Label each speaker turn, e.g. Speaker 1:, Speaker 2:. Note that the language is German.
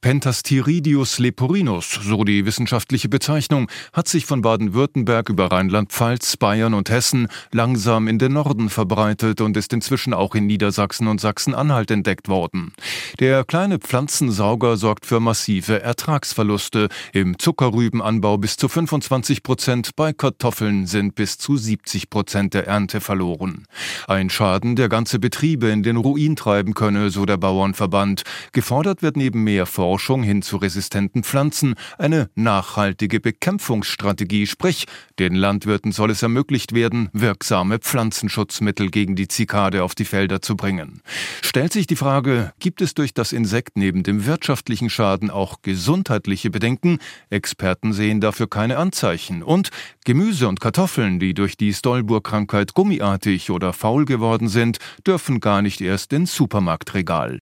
Speaker 1: Pentastiridius leporinus, so die wissenschaftliche Bezeichnung, hat sich von Baden-Württemberg über Rheinland-Pfalz, Bayern und Hessen langsam in den Norden verbreitet und ist inzwischen auch in Niedersachsen und Sachsen-Anhalt entdeckt worden. Der kleine Pflanzensauger sorgt für massive Ertragsverluste, im Zuckerrübenanbau bis zu 25%, bei Kartoffeln sind bis zu 70% der Ernte verloren. Ein Schaden, der ganze Betriebe in den Ruin treiben könne, so der Bauernverband. Gefordert wird neben mehr Forschung hin zu resistenten Pflanzen eine nachhaltige Bekämpfungsstrategie, sprich, den Landwirten soll es ermöglicht werden, wirksame Pflanzenschutzmittel gegen die Zikade auf die Felder zu bringen. Stellt sich die Frage, gibt es durch das Insekt neben dem wirtschaftlichen Schaden auch gesundheitliche Bedenken? Experten sehen dafür keine Anzeichen. Und Gemüse und Kartoffeln, die durch die Stolbur-Krankheit gummiartig oder faul geworden sind, dürfen gar nicht erst ins Supermarktregal.